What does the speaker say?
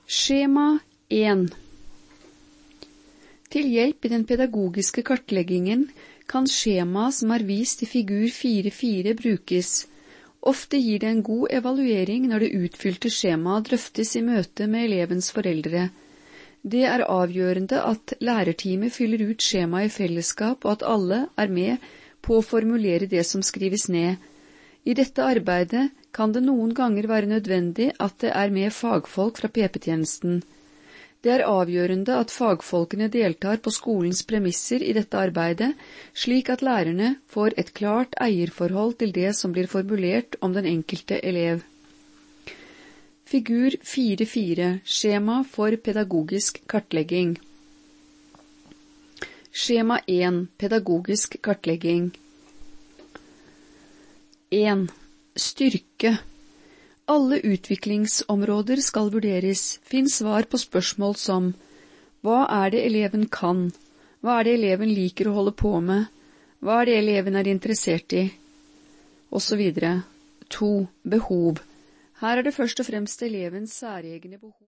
Skjema 1. Til hjelp i den pedagogiske kartleggingen kan skjema som er vist i figur 4.4 brukes. Ofte gir det en god evaluering når det utfylte skjemaet drøftes i møte med elevens foreldre. Det er avgjørende at lærerteamet fyller ut skjemaet i fellesskap, og at alle er med på å formulere det som skrives ned. I dette arbeidet kan det noen ganger være nødvendig at det er med fagfolk fra PP-tjenesten. Det er avgjørende at fagfolkene deltar på skolens premisser i dette arbeidet, slik at lærerne får et klart eierforhold til det som blir formulert om den enkelte elev. Figur 4.4. Skjema for pedagogisk kartlegging. Skjema 1. Pedagogisk kartlegging. 1. Styrke. Alle utviklingsområder skal vurderes. Finn svar på spørsmål som: hva er det eleven kan? Hva er det eleven liker å holde på med? Hva er det eleven er interessert i? Og så videre. 2. Behov. Her er det først og fremst elevens særegne behov.